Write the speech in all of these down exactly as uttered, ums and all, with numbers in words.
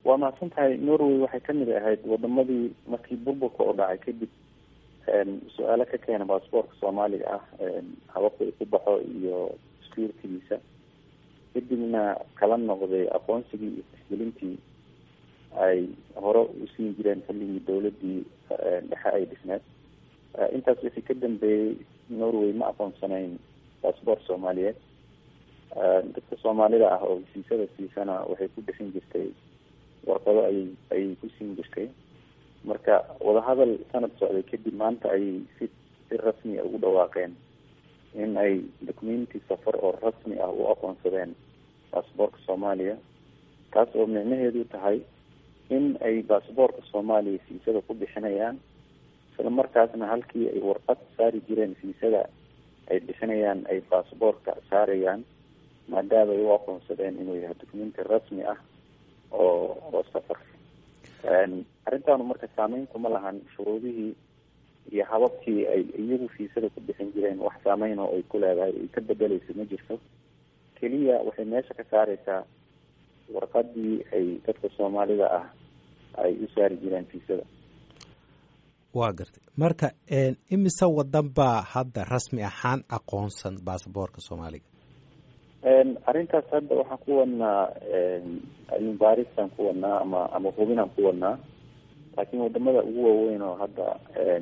waa mahadsan tahay. Norway waxay ka mid ahayd wadamadii markii burburka oo dhacay kadib su-aalo ka keena baasaboorka soomaaliga ah, hababka uu ku baxo iyo securitygiisa, kadibna kala noqday aqoonsigii iyo tixgelintii ay hore u siin jireen xilligii dawladii dhexe ay dhisneed. intaas wixii ka dambeeyey Norway ma aqoonsanayn baasaboor soomaaliyeed. dadka soomaalida ah oo siisada siisana waxay ku bixin jirtay warqado ay ay ku siin jirtay. marka wadahadal sanad socday kadib maanta ay si si rasmi ah ugu dhawaaqeen in ay documenti safar oo rasmi ah u aqoonsadeen baasaboorka Soomaaliya, taas oo micnaheedu tahay in ay baasaboorka Soomaaliya siisada ku bixinayaan, isla markaasna halkii ay warqad saari jireen siisada ay bixinayaan ay baasaboorka saarayaan, maadaama ay u aqoonsadeen inuu yahay documenti rasmi ah oo oo safar. arrintaanu marka saameyn kuma lahan shuruudihii iyo hababkii ay iyagu fiisada ku bixin jireen. wax saameyn oo ay ku leedahay ay ka bedelayso ma jirto. keliya waxay meesha ka saareysaa warqadii ay dadka Soomaalida ah ay u saari jireen fiisada. waa gartay. marka imise wadan baa hadda rasmi ahaan aqoonsan baasaboorka Soomaaliga? arrintaas hadda waxaan ku wadnaa cilmibaarisaan ku wadnaa ama ama hubinaan ku wadnaa, laakiin wadamada ugu waaweyn oo hadda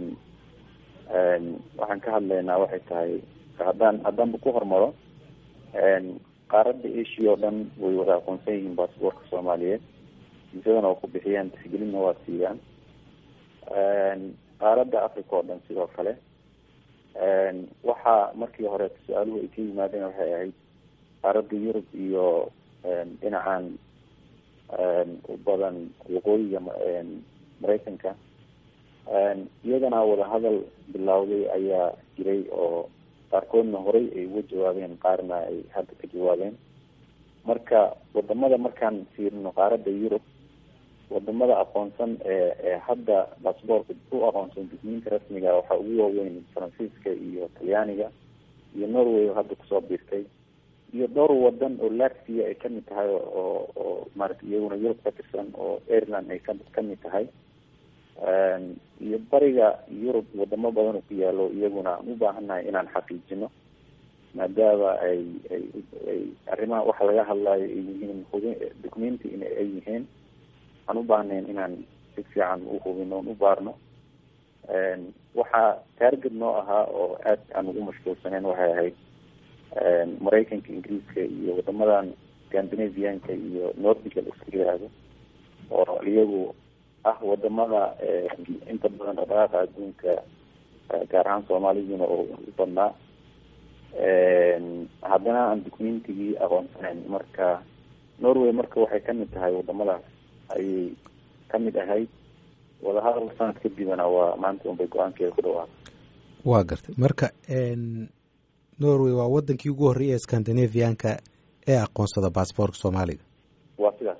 waxaan ka hadlaynaa waxay tahay haddaan haddaanba ku hormaro qaaradda Asia oo dhan way wada aqoonsan yihiin baasaboorka Soomaaliyeed, fiisadana oo ku bixiyaan, tixgelinna waa siiyaan. qaaradda Africa oo dhan sidoo kale. waxaa markii hore su-aaluhu ay ka yimaadeen waxay ahayd qaaradda Yurub iyo dhinacan u badan waqooyiga Maraykanka. iyagana wadahadal bilowday ayaa jiray oo qaarkoodna horey ay uga jawaabeen, qaarna ay hadda ka jawaabeen. marka wadamada markaan fiirino qaaradda Yurub, wadamada aqoonsan ee ee hadda baasaboorka u aqoonsan documenti rasmiga waxaa ugu waaweyn Faransiiska iyo Talyaaniga iyo Norway oo hadda kusoo biirtay, iyo dhowr wadan oo Latvia ay kamid tahay oo oo maaragtay iyaguna Yurub ka tirsan, oo Ireland ay kamid tahay, iyo bariga Yurub wadamo badan oo ku yaalo iyaguna u baahannahay inaan xaqiijino, maadaama ay ay ay arrimaha waxa laga hadlayo ay yihiin documenti in ay yihiin. waxaan u baahnayn inaan si fiican u hubino u baarno. waxaa target noo ahaa oo aad aan ugu mashquulsaneen waxay ahayd Maraykanka, Ingiriiska iyo wadamadan Scandinavianka iyo Nordica la isku yiraahdo, oo iyagu ah wadamada inta badan dhaqaaqa adduunka gaar ahaan Soomaaliduna oo u badnaa, haddana aan documentigii aqoonsanayn. marka Norway marka waxay kamid tahay wadamadaas ayay kamid ahayd. wadahadal sanad kadibna waa maanta unbay go-aankeeda ku dhawaaqay. waa gartay. marka Norway waa wadankii ugu horreeyay ee Scandinavianka ee aqoonsada baasaboorka Soomaaliga. waa sidaas.